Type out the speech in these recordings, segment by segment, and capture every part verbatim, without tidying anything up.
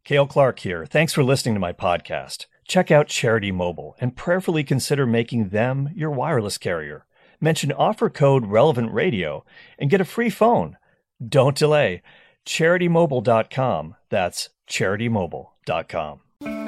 Cale Clark here. Thanks for listening to my podcast. Check out Charity Mobile and prayerfully consider making them your wireless carrier. Mention offer code Relevant Radio and get a free phone. Don't delay. charity mobile dot com. That's charity mobile dot com.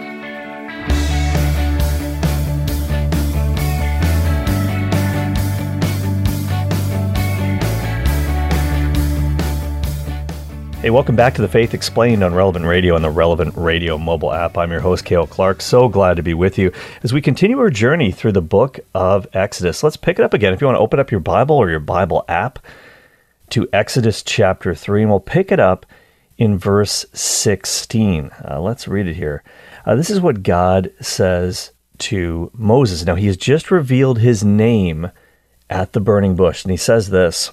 Hey, welcome back to The Faith Explained on Relevant Radio and the Relevant Radio mobile app. I'm your host, Cale Clark. So glad to be with you as we continue our journey through the book of Exodus. Let's pick it up again. If you want to open up your Bible or your Bible app to Exodus chapter three, and we'll pick it up in verse sixteen. Uh, let's read it here. Uh, this is what God says to Moses. Now, he has just revealed his name at the burning bush, and he says this: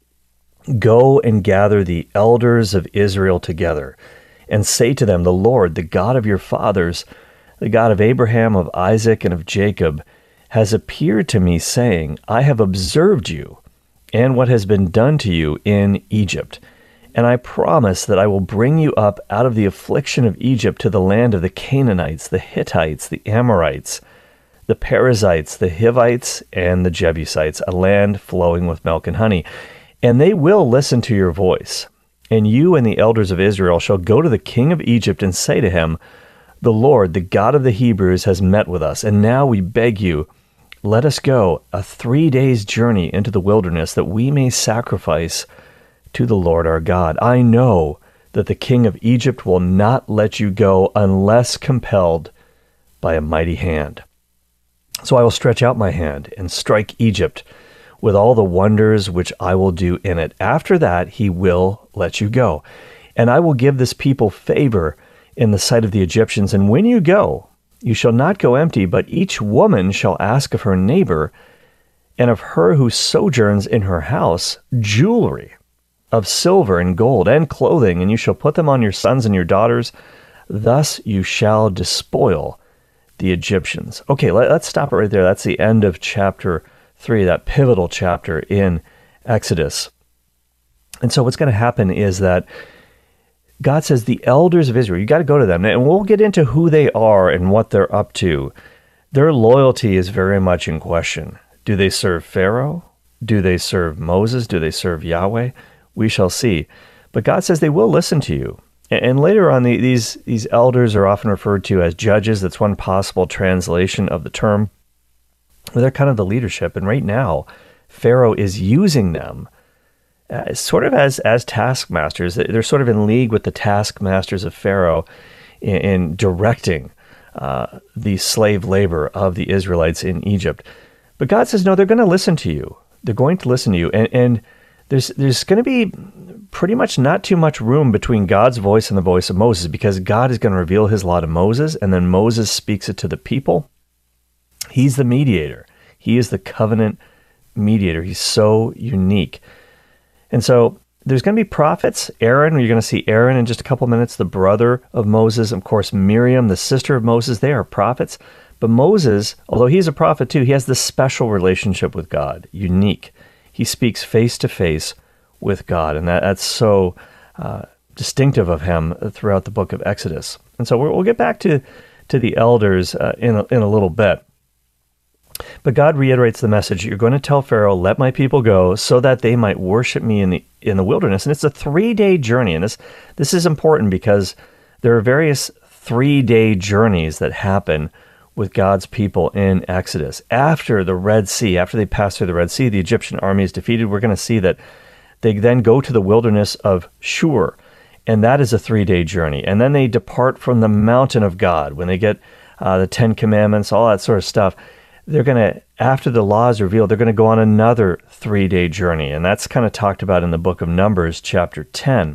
"Go and gather the elders of Israel together, and say to them, the Lord, the God of your fathers, the God of Abraham, of Isaac, and of Jacob, has appeared to me, saying, I have observed you, and what has been done to you in Egypt. And I promise that I will bring you up out of the affliction of Egypt to the land of the Canaanites, the Hittites, the Amorites, the Perizzites, the Hivites, and the Jebusites, a land flowing with milk and honey. And they will listen to your voice. And you and the elders of Israel shall go to the king of Egypt and say to him, the Lord, the God of the Hebrews, has met with us. And now we beg you, let us go a three days' journey into the wilderness, that we may sacrifice to the Lord our God. I know that the king of Egypt will not let you go unless compelled by a mighty hand. So I will stretch out my hand and strike Egypt with all the wonders which I will do in it. After that, he will let you go. And I will give this people favor in the sight of the Egyptians. And when you go, you shall not go empty, but each woman shall ask of her neighbor and of her who sojourns in her house jewelry of silver and gold and clothing, and you shall put them on your sons and your daughters. Thus you shall despoil the Egyptians." Okay, let, let's stop it right there. That's the end of chapter three, that pivotal chapter in Exodus. And so what's going to happen is that God says the elders of Israel, you got to go to them. And we'll get into who they are and what they're up to. Their loyalty is very much in question. Do they serve Pharaoh? Do they serve Moses? Do they serve Yahweh? We shall see. But God says they will listen to you. And later on, the, these, these elders are often referred to as judges. That's one possible translation of the term. They're kind of the leadership, and right now, Pharaoh is using them as, sort of as as taskmasters. They're sort of in league with the taskmasters of Pharaoh in, in directing uh, the slave labor of the Israelites in Egypt. But God says, no, they're going to listen to you. They're going to listen to you, and, and there's there's going to be pretty much not too much room between God's voice and the voice of Moses, because God is going to reveal his law to Moses, and then Moses speaks it to the people. He's the mediator. He is the covenant mediator. He's so unique. And so there's going to be prophets. Aaron, you're going to see Aaron in just a couple minutes, the brother of Moses. Of course, Miriam, the sister of Moses. They are prophets. But Moses, although he's a prophet too, he has this special relationship with God, unique. He speaks face to face with God. And that, that's so uh, distinctive of him throughout the book of Exodus. And so we'll, we'll get back to, to the elders uh, in, a, in a little bit. But God reiterates the message. You're going to tell Pharaoh, let my people go so that they might worship me in the in the wilderness. And it's a three-day journey. And this, this is important because there are various three-day journeys that happen with God's people in Exodus. After the Red Sea, after they pass through the Red Sea, the Egyptian army is defeated. We're going to see that they then go to the wilderness of Shur. And that is a three-day journey. And then they depart from the mountain of God when they get uh, the Ten Commandments, all that sort of stuff. They're going to, after the law is revealed, they're going to go on another three-day journey. And that's kind of talked about in the book of Numbers, chapter ten.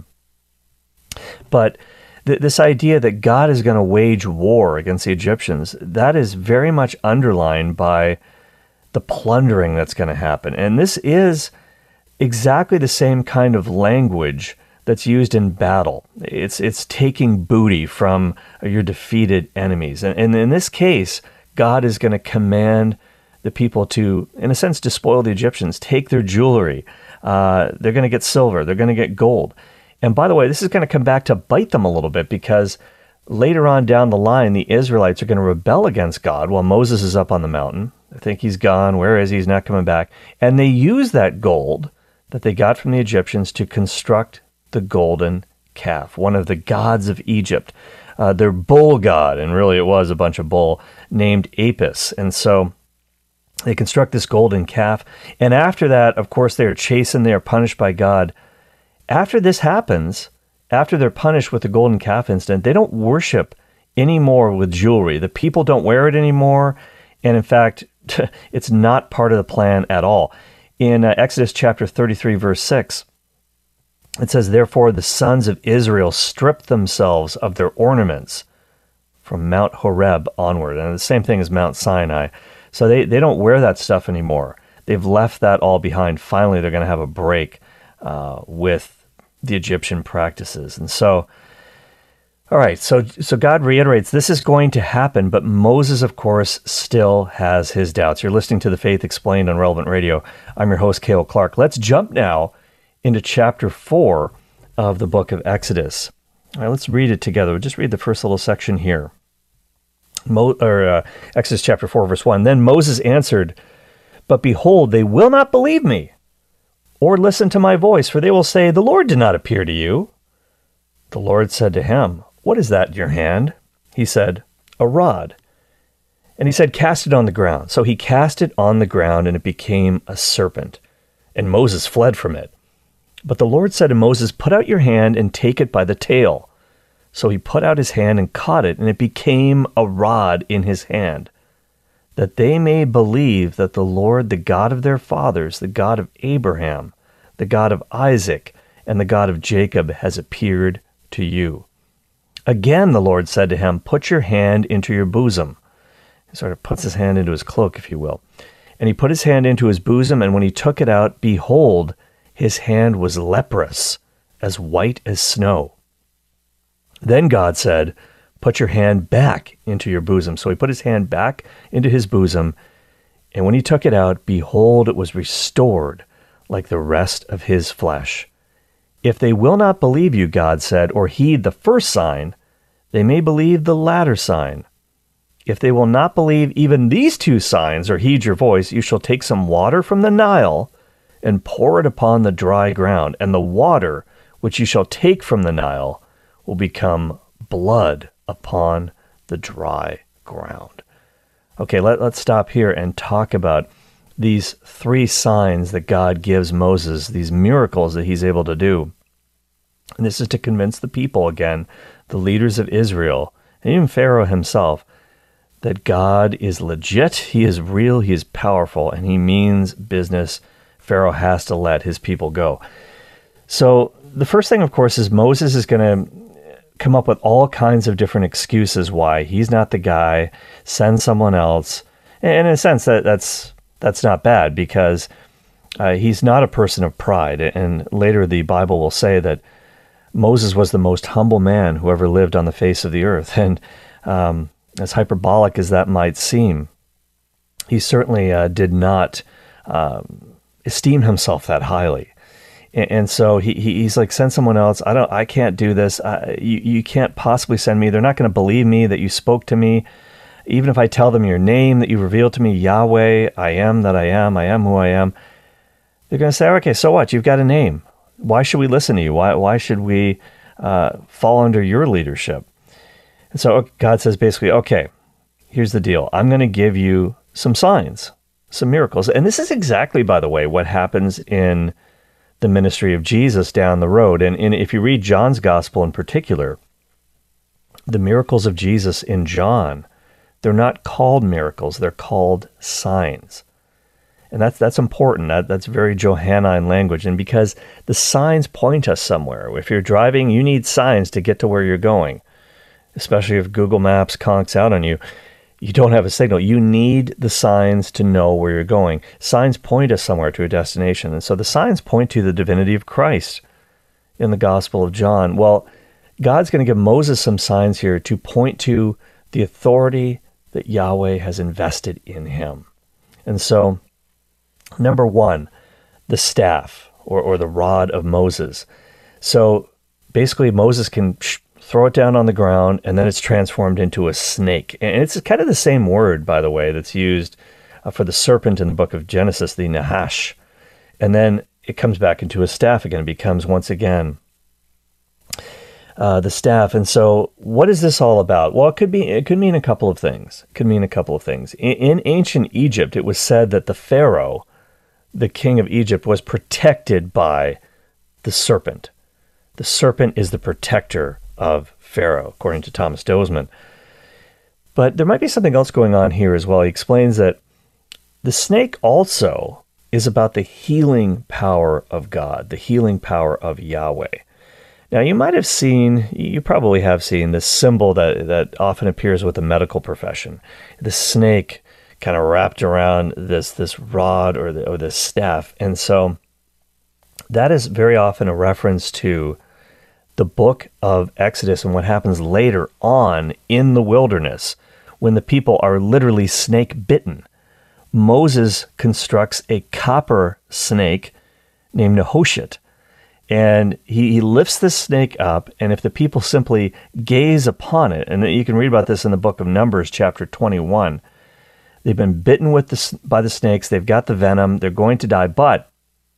But th- this idea that God is going to wage war against the Egyptians, that is very much underlined by the plundering that's going to happen. And this is exactly the same kind of language that's used in battle. It's it's taking booty from your defeated enemies. And, and in this case, God is going to command the people to, in a sense, despoil the Egyptians, take their jewelry. Uh, they're going to get silver. They're going to get gold. And by the way, this is going to come back to bite them a little bit, because later on down the line, the Israelites are going to rebel against God while Moses is up on the mountain. They think he's gone. Where is he? He's not coming back. And they use that gold that they got from the Egyptians to construct the golden calf, one of the gods of Egypt, uh, their bull god, and really it was a bunch of bull, named Apis. And so they construct this golden calf. And after that, of course, they are chastened. They are punished by God. After this happens, after they're punished with the golden calf incident, they don't worship anymore with jewelry. The people don't wear it anymore. And in fact, it's not part of the plan at all. In uh, Exodus chapter thirty-three, verse six, it says, "Therefore the sons of Israel stripped themselves of their ornaments from Mount Horeb onward." And the same thing as Mount Sinai. So they, they don't wear that stuff anymore. They've left that all behind. Finally, they're going to have a break uh, with the Egyptian practices. And so, all right, so so God reiterates this is going to happen, but Moses, of course, still has his doubts. You're listening to The Faith Explained on Relevant Radio. I'm your host, Cale Clark. Let's jump now into chapter four of the book of Exodus. All right, let's read it together. We'll just read the first little section here. Mo, or uh, Exodus chapter four, verse one. "Then Moses answered, But behold, they will not believe me, or listen to my voice, for they will say, The Lord did not appear to you. The Lord said to him, What is that in your hand? He said, A rod. And he said, Cast it on the ground. So he cast it on the ground, and it became a serpent. And Moses fled from it. But the Lord said to Moses, Put out your hand and take it by the tail. So he put out his hand and caught it, and it became a rod in his hand, that they may believe that the Lord, the God of their fathers, the God of Abraham, the God of Isaac, and the God of Jacob, has appeared to you. Again the Lord said to him, Put your hand into your bosom." He sort of puts his hand into his cloak, if you will. "And he put his hand into his bosom, and when he took it out, behold, his hand was leprous, as white as snow. Then God said, Put your hand back into your bosom. So he put his hand back into his bosom, and when he took it out, behold, it was restored like the rest of his flesh. If they will not believe you, God said, or heed the first sign, they may believe the latter sign. If they will not believe even these two signs or heed your voice, you shall take some water from the Nile and pour it upon the dry ground, and the water which you shall take from the Nile will become blood upon the dry ground." Okay, let, let's stop here and talk about these three signs that God gives Moses, these miracles that he's able to do. And this is to convince the people again, the leaders of Israel, and even Pharaoh himself, that God is legit, he is real, he is powerful, and he means business. Pharaoh has to let his people go. So the first thing, of course, is Moses is going to come up with all kinds of different excuses why he's not the guy, send someone else. And in a sense, that that's that's not bad, because uh, he's not a person of pride. And later the Bible will say that Moses was the most humble man who ever lived on the face of the earth. And um, as hyperbolic as that might seem, he certainly uh, did not um, esteem himself that highly. And so he, he's like, send someone else. I don't. I can't do this. I, you, you can't possibly send me. They're not going to believe me that you spoke to me. Even if I tell them your name that you revealed to me, Yahweh, I am that I am. I am who I am. They're going to say, okay, so what? You've got a name. Why should we listen to you? Why, why should we uh, fall under your leadership? And so God says basically, okay, here's the deal. I'm going to give you some signs, some miracles. And this is exactly, by the way, what happens in the ministry of Jesus down the road. And, and if you read John's gospel in particular, the miracles of Jesus in John, they're not called miracles, they're called signs. And that's that's important. That, that's very Johannine language. And because the signs point us somewhere. If you're driving, you need signs to get to where you're going, especially if Google Maps conks out on you. You don't have a signal. You need the signs to know where you're going. Signs point us somewhere to a destination. And so the signs point to the divinity of Christ in the Gospel of John. Well, God's going to give Moses some signs here to point to the authority that Yahweh has invested in him. And so, number one, the staff or, or the rod of Moses. So basically Moses can throw it down on the ground, and then it's transformed into a snake. And it's kind of the same word, by the way, that's used uh, for the serpent in the book of Genesis, the Nahash. And then it comes back into a staff again, it becomes once again uh, the staff. And so what is this all about? Well, it could be, it could mean a couple of things. It could mean a couple of things. In, in ancient Egypt, it was said that the Pharaoh, the king of Egypt, was protected by the serpent. The serpent is the protector of Pharaoh, according to Thomas Dozman. But there might be something else going on here as well. He explains that the snake also is about the healing power of God, the healing power of Yahweh. Now, you might have seen, you probably have seen this symbol that, that often appears with the medical profession. The snake kind of wrapped around this, this rod or, the, or this staff. And so that is very often a reference to the book of Exodus and what happens later on in the wilderness when the people are literally snake bitten. Moses constructs a copper snake named Nehushtan, and he, he lifts the snake up, and if the people simply gaze upon it, and you can read about this in the book of Numbers, chapter twenty-one, they've been bitten with the, by the snakes, they've got the venom, they're going to die, but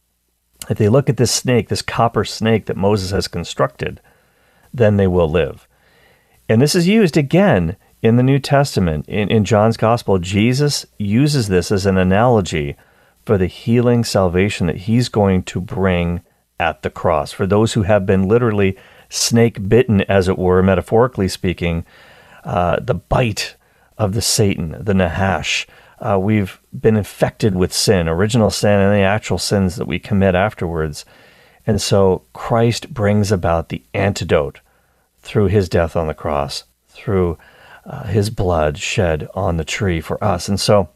if they look at this snake, this copper snake that Moses has constructed, then they will live. And this is used again in the New Testament. In, in John's Gospel, Jesus uses this as an analogy for the healing salvation that he's going to bring at the cross. For those who have been literally snake bitten, as it were, metaphorically speaking, uh, the bite of the Satan, the Nahash. Uh, we've been infected with sin, original sin, and the actual sins that we commit afterwards. And so Christ brings about the antidote through his death on the cross, through uh, his blood shed on the tree for us. And so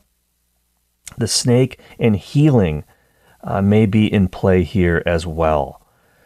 the snake and healing uh, may be in play here as well.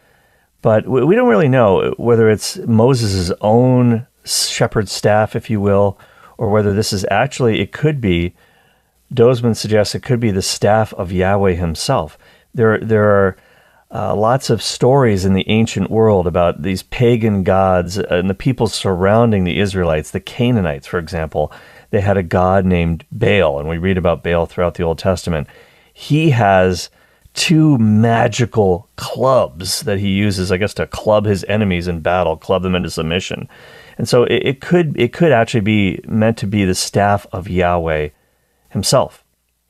But we don't really know whether it's Moses' own shepherd's staff, if you will, or whether this is actually, it could be, Dozman suggests it could be the staff of Yahweh himself. There, there are uh, lots of stories in the ancient world about these pagan gods and the people surrounding the Israelites. The Canaanites, for example, they had a god named Baal, and we read about Baal throughout the Old Testament. He has two magical clubs that he uses, I guess, to club his enemies in battle, club them into submission. And so it, it could it could actually be meant to be the staff of Yahweh himself.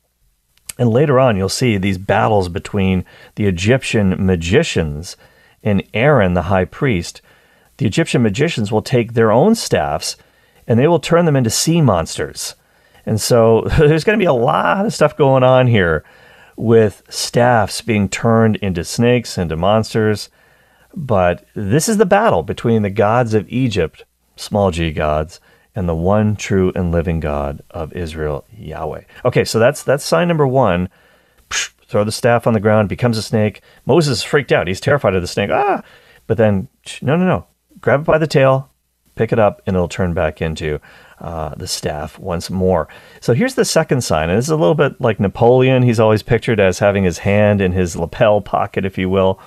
And later on, you'll see these battles between the Egyptian magicians and Aaron, the high priest. The Egyptian magicians will take their own staffs and they will turn them into sea monsters. And so there's going to be a lot of stuff going on here with staffs being turned into snakes, into monsters. But this is the battle between the gods of Egypt, small g gods, and the one true and living God of Israel, Yahweh. Okay, so that's that's sign number one. Psh, throw the staff on the ground, becomes a snake. Moses is freaked out. He's terrified of the snake. Ah! But then, no, no, no. Grab it by the tail, pick it up, and it'll turn back into uh, the staff once more. So here's the second sign. And this is a little bit like Napoleon. He's always pictured as having his hand in his lapel pocket, if you will.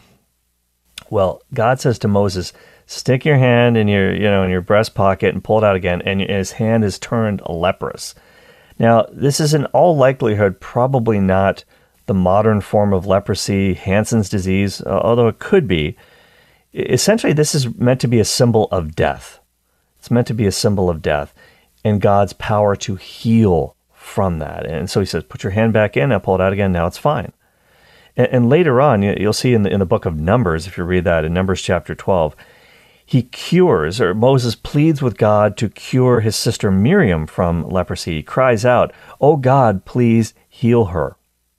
Well, God says to Moses, stick your hand in your, you know, in your breast pocket and pull it out again, and his hand is turned leprous. Now, this is in all likelihood probably not the modern form of leprosy, Hansen's disease, uh, although it could be. Essentially, this is meant to be a symbol of death. It's meant to be a symbol of death and God's power to heal from that. And so he says, put your hand back in, now pull it out again, now it's fine. And, and later on, you'll see in the, in the book of Numbers, if you read that, in Numbers chapter twelve, he cures, or Moses pleads with God to cure his sister Miriam from leprosy. He cries out, "Oh God, please heal her."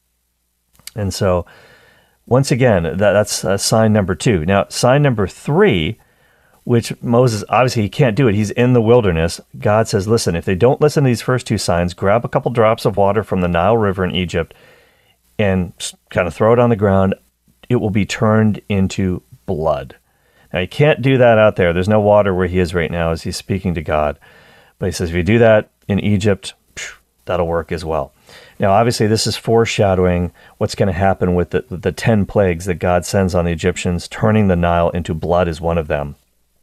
And so, once again, that, that's uh, sign number two. Now, sign number three, which Moses, obviously he can't do it. He's in the wilderness. God says, listen, if they don't listen to these first two signs, grab a couple drops of water from the Nile River in Egypt and kind of throw it on the ground. It will be turned into blood. Now, he can't do that out there. There's no water where he is right now as he's speaking to God. But he says, if you do that in Egypt, that'll work as well. Now, obviously, this is foreshadowing what's going to happen with the, the ten plagues that God sends on the Egyptians. Turning the Nile into blood is one of them.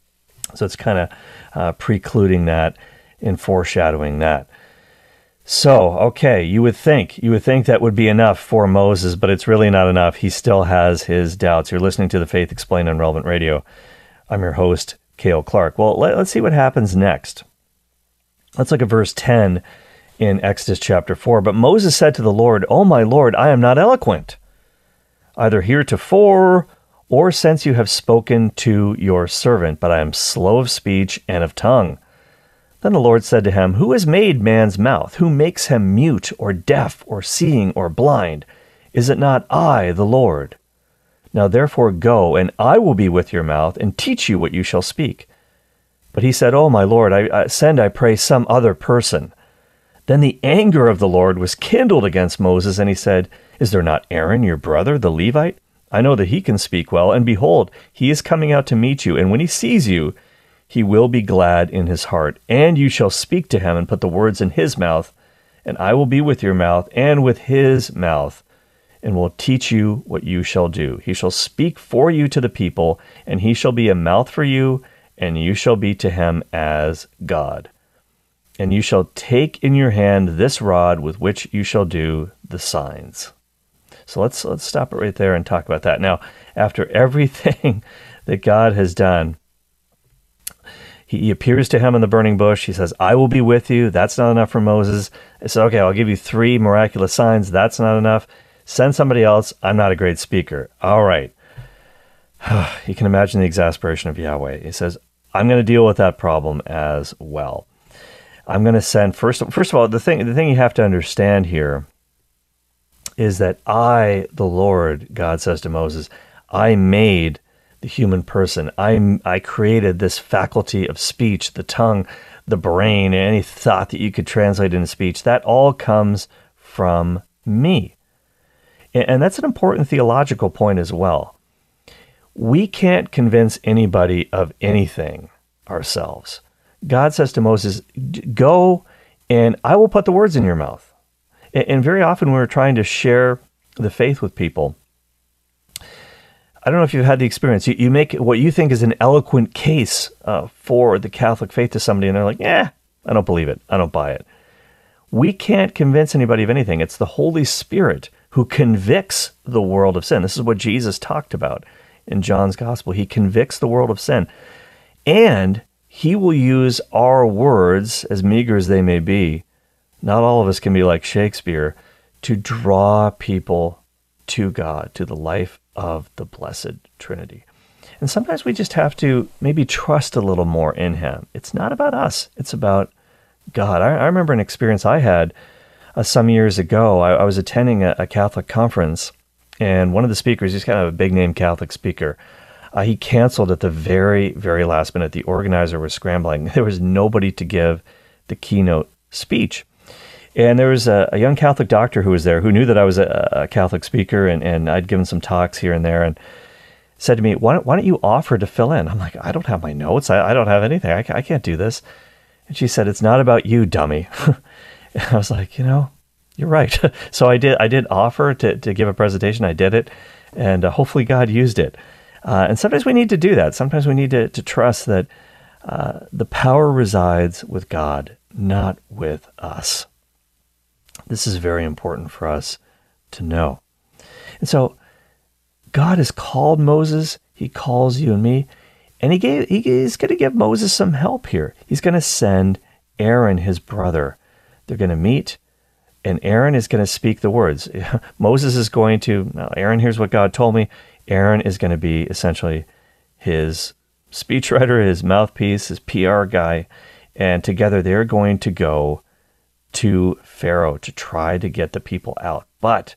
So it's kind of uh, precluding that and foreshadowing that. So, okay, you would think, you would think that would be enough for Moses, but it's really not enough. He still has his doubts. You're listening to The Faith Explained on Relevant Radio. I'm your host, Cale Clark. Well, let, let's see what happens next. Let's look at verse ten in Exodus chapter four. But Moses said to the Lord, "O my Lord, I am not eloquent, either heretofore or since you have spoken to your servant, but I am slow of speech and of tongue." Then the Lord said to him, "Who has made man's mouth? Who makes him mute or deaf or seeing or blind? Is it not I, the Lord? Now therefore go, and I will be with your mouth and teach you what you shall speak." But he said, "Oh my Lord, I, I send, I pray, some other person." Then the anger of the Lord was kindled against Moses, and he said, "Is there not Aaron, your brother, the Levite? I know that he can speak well, and behold, he is coming out to meet you, and when he sees you, he will be glad in his heart, and you shall speak to him and put the words in his mouth, and I will be with your mouth and with his mouth, and will teach you what you shall do. He shall speak for you to the people, and he shall be a mouth for you, and you shall be to him as God. And you shall take in your hand this rod with which you shall do the signs." So let's let's stop it right there and talk about that. Now, after everything that God has done, he, he appears to him in the burning bush. He says, "I will be with you." That's not enough for Moses. He said, "Okay, I'll give you three miraculous signs." That's not enough. Send somebody else. I'm not a great speaker. All right. You can imagine the exasperation of Yahweh. He says, "I'm going to deal with that problem as well. I'm going to send, first, first of all, the thing, the thing you have to understand here is that I, the Lord," God says to Moses, "I made the human person. I, I created this faculty of speech, the tongue, the brain, any thought that you could translate into speech. That all comes from me." And, and that's an important theological point as well. We can't convince anybody of anything ourselves. God says to Moses, "Go, and I will put the words in your mouth." And very often when we're trying to share the faith with people, I don't know if you've had the experience. You, you make what you think is an eloquent case uh, for the Catholic faith to somebody, and they're like, "Yeah, I don't believe it. I don't buy it." We can't convince anybody of anything. It's the Holy Spirit who convicts the world of sin. This is what Jesus talked about in John's Gospel. He convicts the world of sin. And he will use our words, as meager as they may be, not all of us can be like Shakespeare, to draw people to God, to the life of the Blessed Trinity. And sometimes we just have to maybe trust a little more in him. It's not about us. It's about God. I, I remember an experience I had uh, some years ago. I, I was attending a, a Catholic conference, and one of the speakers, he's kind of a big-name Catholic speaker, Uh, he canceled at the very, very last minute. The organizer was scrambling. There was nobody to give the keynote speech. And there was a, a young Catholic doctor who was there who knew that I was a, a Catholic speaker, and, and I'd given some talks here and there, and said to me, why don't, why don't you offer to fill in? I'm like, I don't have my notes. I, I don't have anything. I, I can't do this. And she said, "It's not about you, dummy." And I was like, you know, you're right. So I did I did offer to, to give a presentation. I did it, and uh, hopefully God used it. Uh, and sometimes we need to do that. Sometimes we need to, to trust that uh, the power resides with God, not with us. This is very important for us to know. And so God has called Moses. He calls you and me. And he gave, he, he's going to give Moses some help here. He's going to send Aaron, his brother. They're going to meet, and Aaron is going to speak the words. Moses is going to, now, Aaron, here's what God told me. Aaron is going to be essentially his speechwriter, his mouthpiece, his P R guy. And together they're going to go to Pharaoh to try to get the people out. But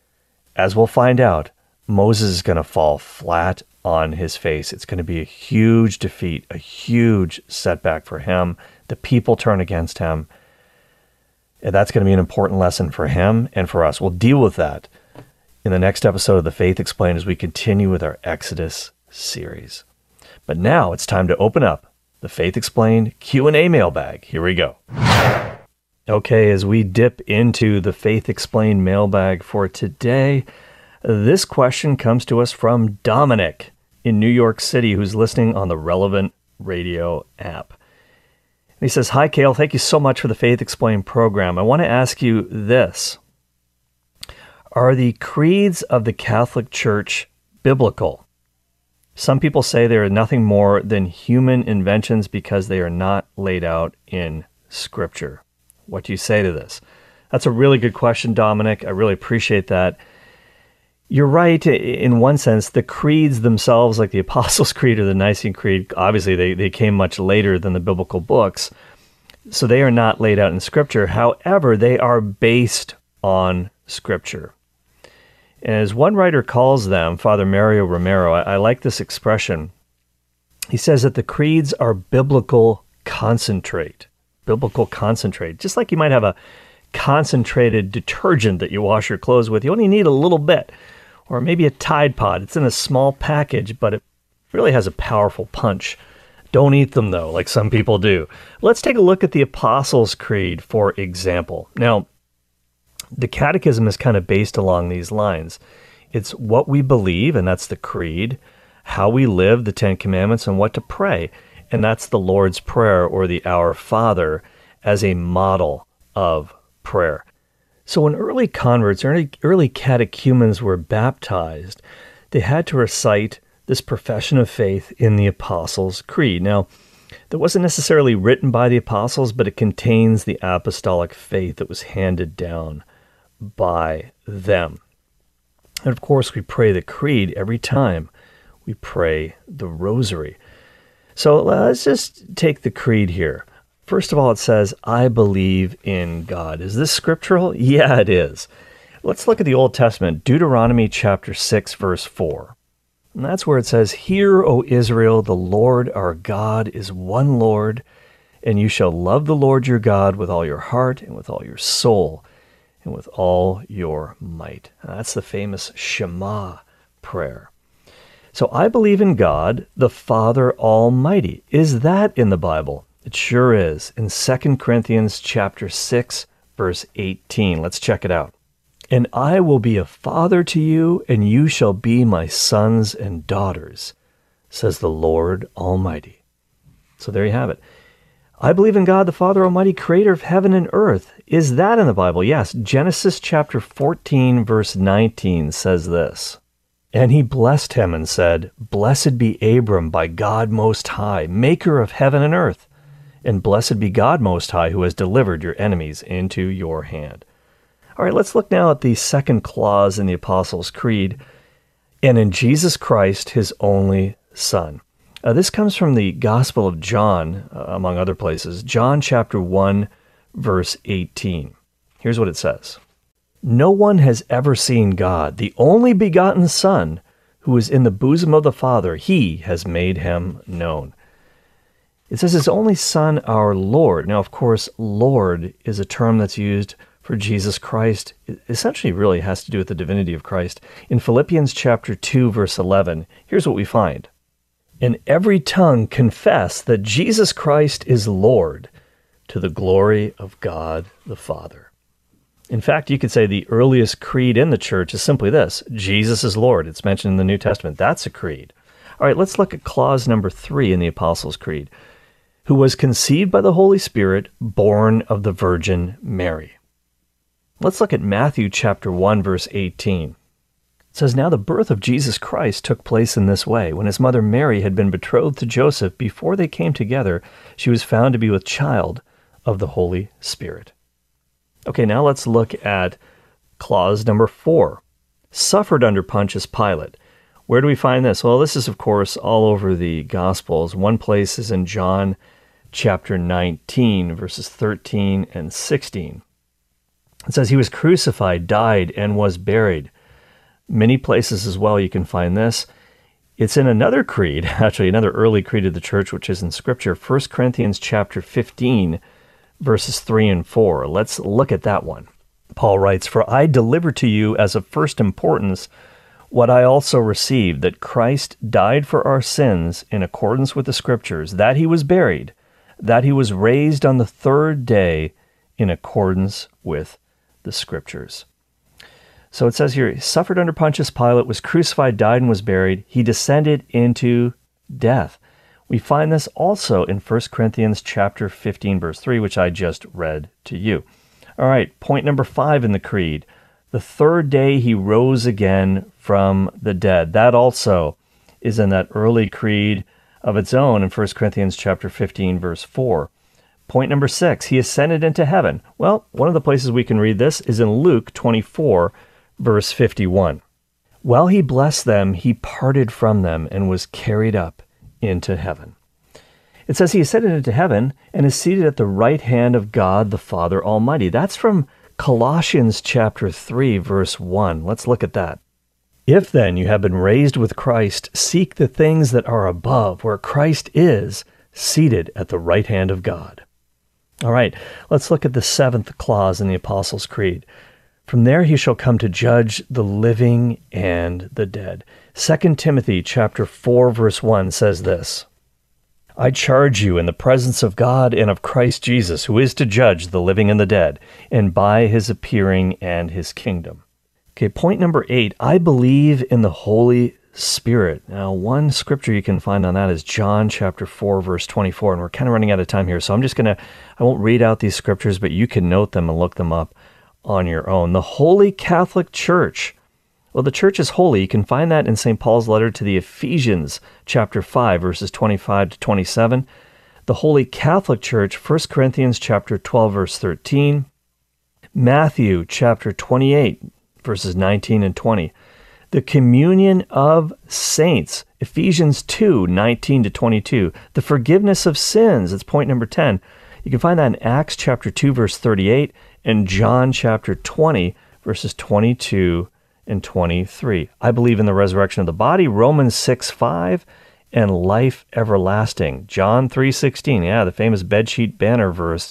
as we'll find out, Moses is going to fall flat on his face. It's going to be a huge defeat, a huge setback for him. The people turn against him. And that's going to be an important lesson for him and for us. We'll deal with that in the next episode of The Faith Explained as we continue with our Exodus series. But now it's time to open up the Faith Explained Q and A mailbag. Here we go. Okay, as we dip into the Faith Explained mailbag for today, this question comes to us from Dominic in New York City, who's listening on the Relevant Radio app. And he says, "Hi, Cale. Thank you so much for the Faith Explained program. I want to ask you this. Are the creeds of the Catholic Church biblical? Some people say they are nothing more than human inventions because they are not laid out in Scripture. What do you say to this?" That's a really good question, Dominic. I really appreciate that. You're right in one sense. The creeds themselves, like the Apostles' Creed or the Nicene Creed, obviously they, they came much later than the biblical books, so they are not laid out in Scripture. However, they are based on Scripture. And as one writer calls them, Father Mario Romero, I, I like this expression. He says that the creeds are biblical concentrate. Biblical concentrate. Just like you might have a concentrated detergent that you wash your clothes with. You only need a little bit. Or maybe a Tide Pod. It's in a small package, but it really has a powerful punch. Don't eat them, though, like some people do. Let's take a look at the Apostles' Creed, for example. Now, the Catechism is kind of based along these lines. It's what we believe, and that's the creed, how we live, the Ten Commandments, and what to pray. And that's the Lord's Prayer, or the Our Father, as a model of prayer. So when early converts, early, early catechumens were baptized, they had to recite this profession of faith in the Apostles' Creed. Now, that wasn't necessarily written by the apostles, but it contains the apostolic faith that was handed down by them. And of course, we pray the creed every time we pray the rosary. So let's just take the creed here. First of all, it says, "I believe in God." Is this scriptural? Yeah, it is. Let's look at the Old Testament, Deuteronomy chapter six, verse four. And that's where it says, "Hear, O Israel, the Lord our God is one Lord, and you shall love the Lord your God with all your heart and with all your soul and with all your might." And that's the famous Shema prayer. So I believe in God, the Father Almighty. Is that in the Bible? It sure is. In Second Corinthians chapter six, verse eighteen. Let's check it out. "And I will be a father to you, and you shall be my sons and daughters, says the Lord Almighty." So there you have it. I believe in God, the Father Almighty, creator of heaven and earth. Is that in the Bible? Yes. Genesis chapter fourteen, verse nineteen says this. "And he blessed him and said, Blessed be Abram by God Most High, maker of heaven and earth. And blessed be God Most High, who has delivered your enemies into your hand." All right, let's look now at the second clause in the Apostles' Creed. "And in Jesus Christ, his only Son." Uh, this comes from the Gospel of John, uh, among other places. John chapter one, verse eighteen. Here's what it says. "No one has ever seen God, the only begotten Son, who is in the bosom of the Father. He has made him known." It says his only Son, our Lord. Now, of course, Lord is a term that's used for Jesus Christ. It essentially really has to do with the divinity of Christ. In Philippians chapter two, verse eleven, here's what we find. "And every tongue confess that Jesus Christ is Lord, to the glory of God the Father." In fact, you could say the earliest creed in the church is simply this: Jesus is Lord. It's mentioned in the New Testament. That's a creed. All right, let's look at clause number three in the Apostles' Creed. "Who was conceived by the Holy Spirit, born of the Virgin Mary." Let's look at Matthew chapter one, verse eighteen. It says, "Now the birth of Jesus Christ took place in this way. When his mother Mary had been betrothed to Joseph, before they came together, she was found to be with child of the Holy Spirit." Okay, now let's look at clause number four. "Suffered under Pontius Pilate." Where do we find this? Well, this is, of course, all over the Gospels. One place is in John chapter nineteen, verses thirteen and sixteen. It says, "He was crucified, died, and was buried." Many places as well you can find this. It's in another creed, actually another early creed of the church, which is in Scripture, First Corinthians chapter fifteen, verses three and four. Let's look at that one. Paul writes, "For I delivered to you as of first importance what I also received, that Christ died for our sins in accordance with the Scriptures, that he was buried, that he was raised on the third day in accordance with the Scriptures." So it says here, he suffered under Pontius Pilate, was crucified, died, and was buried. He descended into death. We find this also in First Corinthians chapter fifteen, verse three, which I just read to you. All right, point number five in the Creed. The third day he rose again from the dead. That also is in that early creed of its own in First Corinthians chapter fifteen, verse four. Point number six, he ascended into heaven. Well, one of the places we can read this is in Luke twenty-four, verse fifty-one. While he blessed them, he parted from them and was carried up into heaven. It says he ascended into heaven and is seated at the right hand of God the Father Almighty. That's from Colossians chapter three, verse one. Let's look at that. If then you have been raised with Christ, seek the things that are above, where Christ is, seated at the right hand of God. All right, let's look at the seventh clause in the Apostles' Creed. From there he shall come to judge the living and the dead. Second Timothy chapter four, verse one says this, I charge you in the presence of God and of Christ Jesus, who is to judge the living and the dead, and by his appearing and his kingdom. Okay, point number eight, I believe in the Holy Spirit. Now, one scripture you can find on that is John chapter four, verse twenty-four, and we're kind of running out of time here, so I'm just going to, I won't read out these scriptures, but you can note them and look them up on your own. The Holy Catholic Church. Well, the church is holy. You can find that in Saint Paul's letter to the Ephesians chapter five, verses twenty-five to twenty-seven. The Holy Catholic Church, First Corinthians chapter twelve, verse thirteen. Matthew chapter twenty-eight, verses nineteen and twenty. The communion of saints, Ephesians two, nineteen to twenty-two. The forgiveness of sins, it's point number ten. You can find that in Acts chapter two, verse thirty-eight, and John chapter twenty, verses twenty-two and twenty-three. I believe in the resurrection of the body, Romans six, five, and life everlasting, John three, sixteen. Yeah, the famous bedsheet banner verse.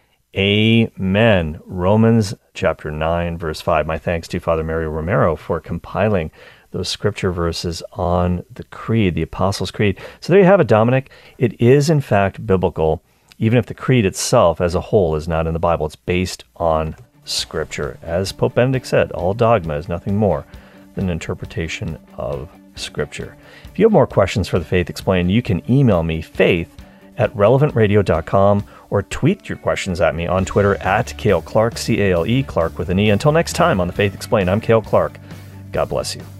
Amen. Romans chapter nine, verse five. My thanks to Father Mario Romero for compiling those scripture verses on the Creed, the Apostles' Creed. So there you have it, Dominic. It is, in fact, biblical, even if the Creed itself as a whole is not in the Bible. It's based on Scripture. As Pope Benedict said, all dogma is nothing more than an interpretation of Scripture. If you have more questions for The Faith Explained, you can email me, faith at relevant radio dot com, or tweet your questions at me on Twitter at Cale Clark, C A L E, Clark with an E. Until next time on The Faith Explained, I'm Cale Clark. God bless you.